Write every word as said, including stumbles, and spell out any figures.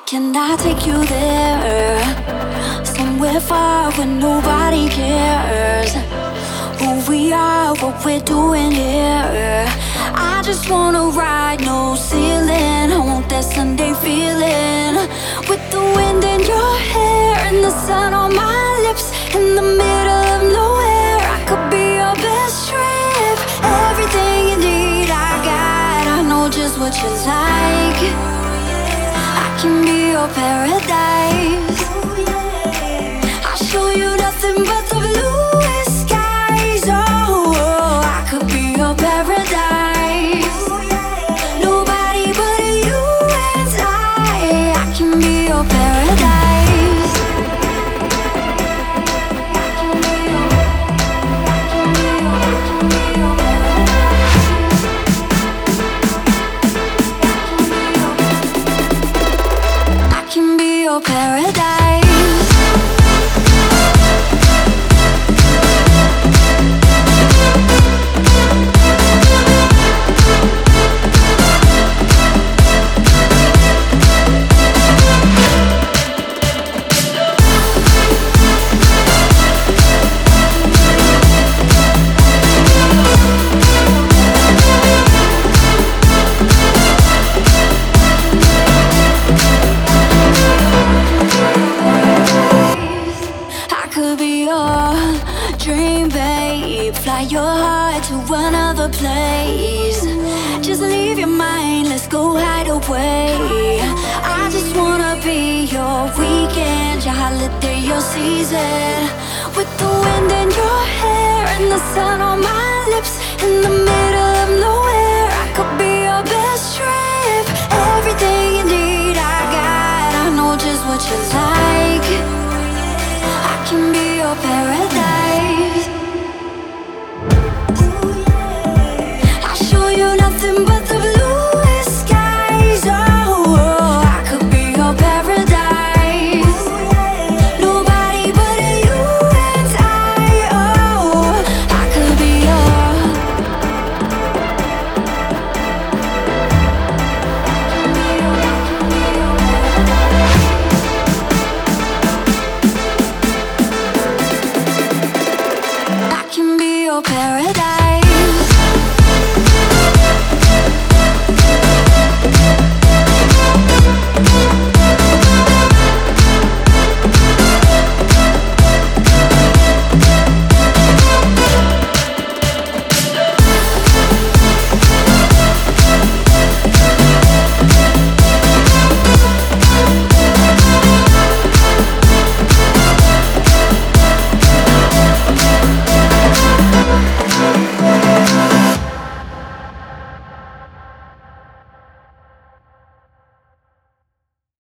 Can I take you there? Somewhere far where nobody cares who we are, what we're doing here. I just wanna ride, no ceiling. I want that Sunday feeling, with the wind in your hair and the sun on my lips, in the middle of nowhere. I could be your best trip, everything you need I got. I know just what you like. I can be your paradise. I'll show you nothing but the bluest skies. Oh, I could be your paradise. Nobody but you and I. I can be your paradise. I can be your paradise. I could be your dream, babe. Fly your heart to another place. Just leave your mind, let's go hide away. I just wanna be your weekend, your holiday, your season, with the wind in your hair and the sun on my lips, in the middle of nowhere. I could be your best trip, everything you need I got. I know just what you like. I can be